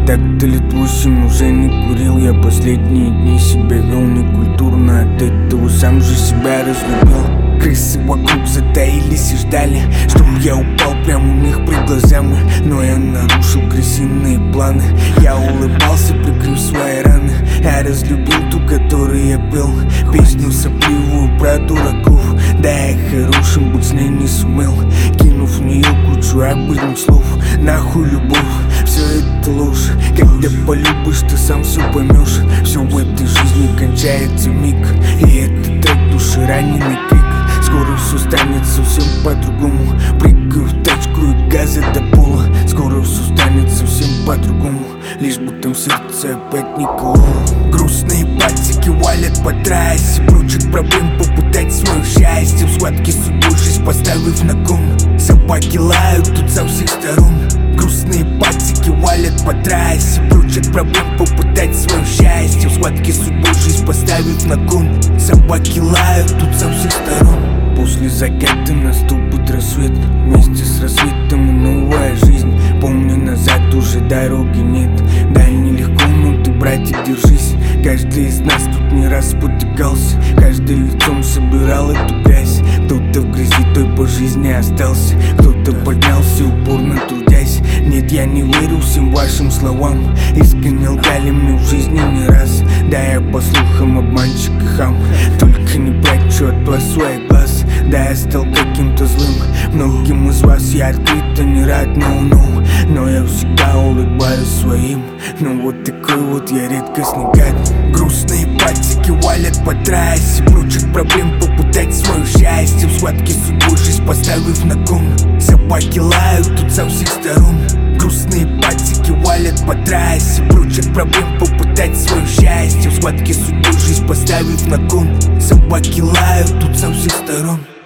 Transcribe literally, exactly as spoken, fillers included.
Так-то лет восемь уже не курил. Я последние дни себя вел некультурно. От этого сам же себя разлюбил. Крысы вокруг затаились и ждали, чтоб я упал прямо у них пред глазами. Но я нарушил крысиные планы. Я улыбался, прикрыв свои раны. Я разлюбил ту, которую я пел. Песню сопливую про дураков. Да, я хорошим быть с ней не сумел. Кинув в нее кучу обыденных слов. Нахуй любовь, все это ложь. Когда полюбишь, ты сам все поймешь. Все в этой жизни кончается миг. И этот трек души раненый крик. Скоро все станет совсем по-другому. Прыгаю в тачку и газа до пола. Скоро все станет совсем по-другому. Лишь бы там сердце опять не кололо. Грустные пальчики валят по трассе. Прочих проблем попытать свое счастье. В схватке с судьбой жизнь поставив на кон. Собаки лают тут со всех сторон. Грустные пальчики валят по трассе. Прочих проблем попытать свое счастье. В схватке с судьбой жизнь поставив на кон. Собаки лают тут со всех сторон. После заката наступит рассвет. Вместе с рассветом и новая жизнь. Помни, назад уже дороги нет. Да, нелегко, но ты, братик, держись. Каждый из нас тут не раз спотыкался. Каждый лицом собирал эту грязь. Кто-то в грязи той по жизни остался. Кто-то поднялся, упорно трудясь. Нет, я не верю всем вашим словам. Искренне лгали мне в жизни не раз. Да, я по слухам обманщик и хам. Только не прячу от вас своих глаз. Да, я стал каким-то злым. Многим из вас я открыто не рад, no, no. Но я всегда улыбаюсь своим. Ну вот такой вот я редкостный гад. Грустные пальчики валят по трассе. Прочих проблем попытать свое счастье. В схватке с судьбой жизнь поставив на кон. Собаки лают тут со всех сторон. Грустные пальчики валят по трассе. Прочих проблем попытать свое счастье. В схватке с судьбой жизнь поставив на кон. Собаки лают тут со всех сторон.